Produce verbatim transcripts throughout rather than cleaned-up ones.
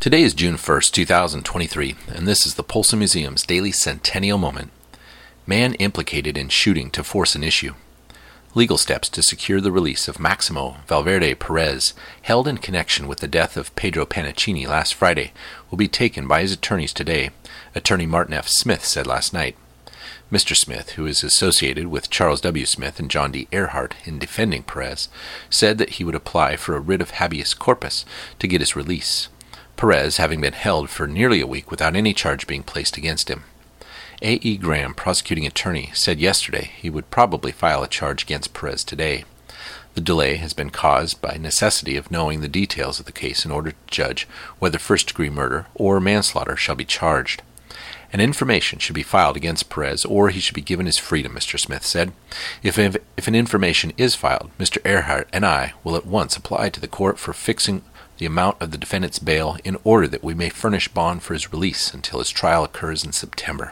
Today is June first, two thousand twenty-three, and this is the Polson Museum's Daily Centennial Moment. Man implicated in shooting to force an issue. Legal steps to secure the release of Maximo Valverde Perez, held in connection with the death of Pedro Panicini last Friday, will be taken by his attorneys today, attorney Martin F. Smith said last night. Mister Smith, who is associated with Charles W. Smith and John D. Earhart in defending Perez, said that he would apply for a writ of habeas corpus to get his release. Perez having been held for nearly a week without any charge being placed against him. A E. Graham, prosecuting attorney, said yesterday he would probably file a charge against Perez today. The delay has been caused by necessity of knowing the details of the case in order to judge whether first-degree murder or manslaughter shall be charged. An information should be filed against Perez, or he should be given his freedom, Mister Smith said. If, if, if an information is filed, Mister Earhart and I will at once apply to the court for fixing the amount of the defendant's bail in order that we may furnish bond for his release until his trial occurs in September.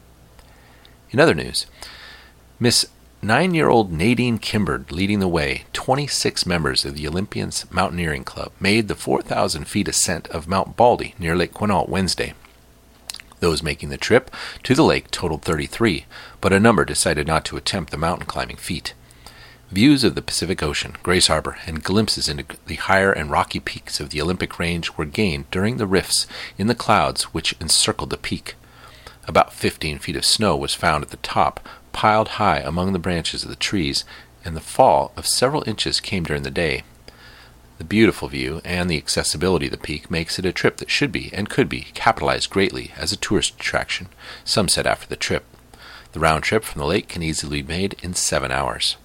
In other news, Miss Nine-year-old Nadine Kimberd leading the way, twenty-six members of the Olympians Mountaineering Club made the four thousand feet ascent of Mount Baldy near Lake Quinault Wednesday. Those making the trip to the lake totaled thirty-three, but a number decided not to attempt the mountain climbing feat. Views of the Pacific Ocean, Grace Harbor, and glimpses into the higher and rocky peaks of the Olympic Range were gained during the rifts in the clouds which encircled the peak. About fifteen feet of snow was found at the top, piled high among the branches of the trees, and the fall of several inches came during the day. The beautiful view and the accessibility of the peak makes it a trip that should be and could be capitalized greatly as a tourist attraction, some said after the trip. The round trip from the lake can easily be made in seven hours.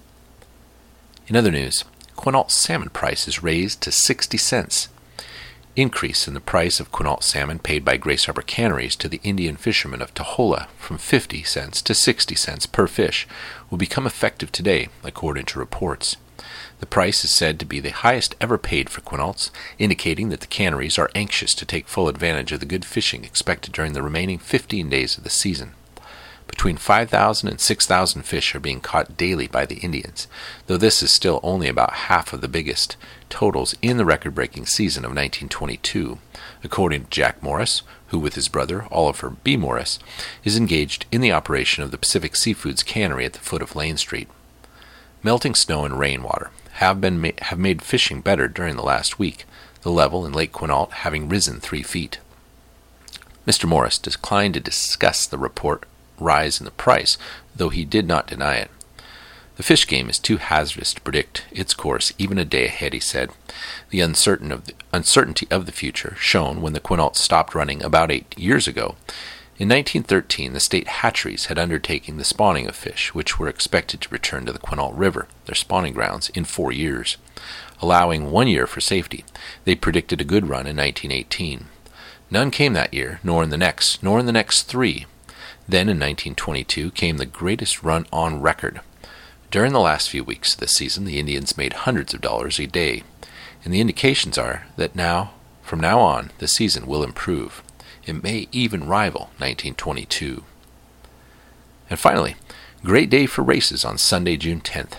In other news, Quinault salmon price is raised to sixty cents. Increase in the price of Quinault salmon paid by Grace Harbor Canneries to the Indian fishermen of Taholah from fifty cents to sixty cents per fish will become effective today, according to reports. The price is said to be the highest ever paid for Quinaults, indicating that the canneries are anxious to take full advantage of the good fishing expected during the remaining fifteen days of the season. Between five thousand and six thousand fish are being caught daily by the Indians, though this is still only about half of the biggest totals in the record-breaking season of nineteen twenty-two, according to Jack Morris, who with his brother, Oliver B. Morris, is engaged in the operation of the Pacific Seafoods Cannery at the foot of Lane Street. Melting snow and rainwater have been ma- have made fishing better during the last week, the level in Lake Quinault having risen three feet. Mister Morris declined to discuss the report rise in the price, though he did not deny it. The fish game is too hazardous to predict its course even a day ahead, he said. The, uncertain of the uncertainty of the future, shown when the Quinault stopped running about eight years ago. In nineteen thirteen, the state hatcheries had undertaken the spawning of fish, which were expected to return to the Quinault River, their spawning grounds, in four years. Allowing one year for safety, they predicted a good run in nineteen eighteen. None came that year, nor in the next, nor in the next three. Then in nineteen twenty-two came the greatest run on record. During the last few weeks of the season, the Indians made hundreds of dollars a day, and the indications are that now, from now on, the season will improve. It may even rival nineteen twenty-two. And finally, great day for races on Sunday, June tenth.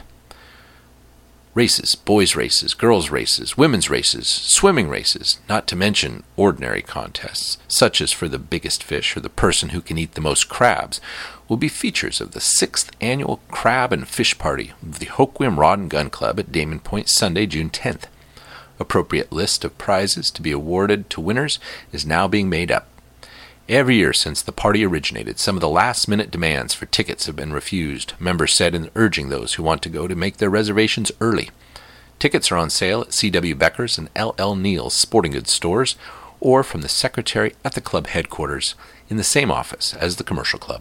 Races, boys' races, girls' races, women's races, swimming races, not to mention ordinary contests, such as for the biggest fish or the person who can eat the most crabs, will be features of the sixth Annual Crab and Fish Party of the Hoquiam Rod and Gun Club at Damon Point Sunday, June tenth. Appropriate list of prizes to be awarded to winners is now being made up. Every year since the party originated, some of the last-minute demands for tickets have been refused, members said, in urging those who want to go to make their reservations early. Tickets are on sale at C W Becker's and L L Neal's sporting goods stores, or from the secretary at the club headquarters in the same office as the commercial club.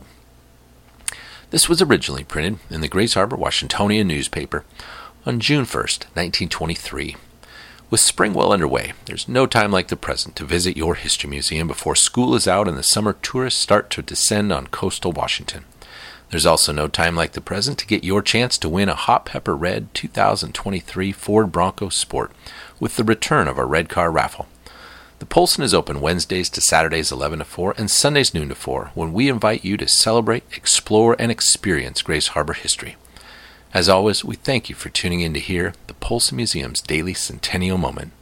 This was originally printed in the Grace Harbor Washingtonian newspaper on June first, nineteen twenty-three. With spring well underway, there's no time like the present to visit your history museum before school is out and the summer tourists start to descend on coastal Washington. There's also no time like the present to get your chance to win a Hot Pepper Red two thousand twenty-three Ford Bronco Sport with the return of our red car raffle. The Polson is open Wednesdays to Saturdays eleven to four and Sundays noon to four, when we invite you to celebrate, explore, and experience Grace Harbor history. As always, we thank you for tuning in to hear the Polson Museum's Daily Centennial Moment.